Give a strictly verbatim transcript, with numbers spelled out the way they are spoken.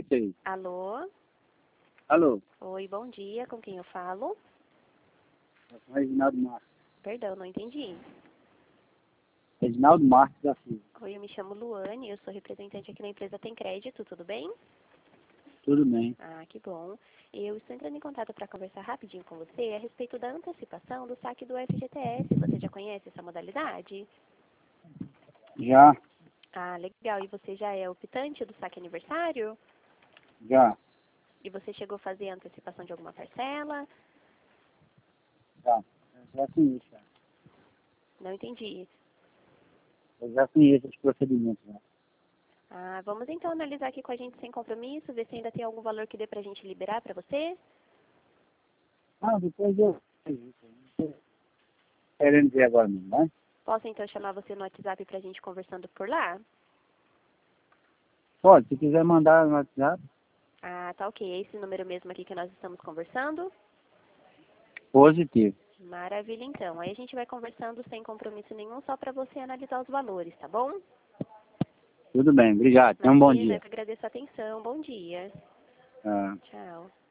sei. Alô? Alô? Oi, bom dia. Com quem eu falo? É com Reginaldo Marques. Perdão, não entendi. Reginaldo Marques da Silva. Oi, eu me chamo Luane, eu sou representante aqui na empresa Tem Crédito, tudo bem? Tudo bem. Ah, que bom. Eu estou entrando em contato para conversar rapidinho com você a respeito da antecipação do saque do F G T S. Você já conhece essa modalidade? Já, Ah, legal. E você já é optante do saque aniversário? já, E você chegou a fazer a antecipação de alguma parcela? já. Eu já conheço, já. Não entendi. Eu já conheço os procedimentos, já. Ah, vamos então analisar aqui com a gente sem compromisso, ver se ainda tem algum valor que dê pra gente liberar pra você. Ah, depois eu... Não tô querendo ver agora mesmo, né? Posso então chamar você no WhatsApp pra gente conversando por lá? Pode, se quiser mandar no WhatsApp, Ah, tá ok. É esse número mesmo aqui que nós estamos conversando? positivo. Maravilha, então. Aí a gente vai conversando sem compromisso nenhum, só para você analisar os valores, tá bom? Tudo bem, obrigado. Tenha um bom Imagina, eu dia. que agradeço a atenção. Bom dia. Ah. Tchau.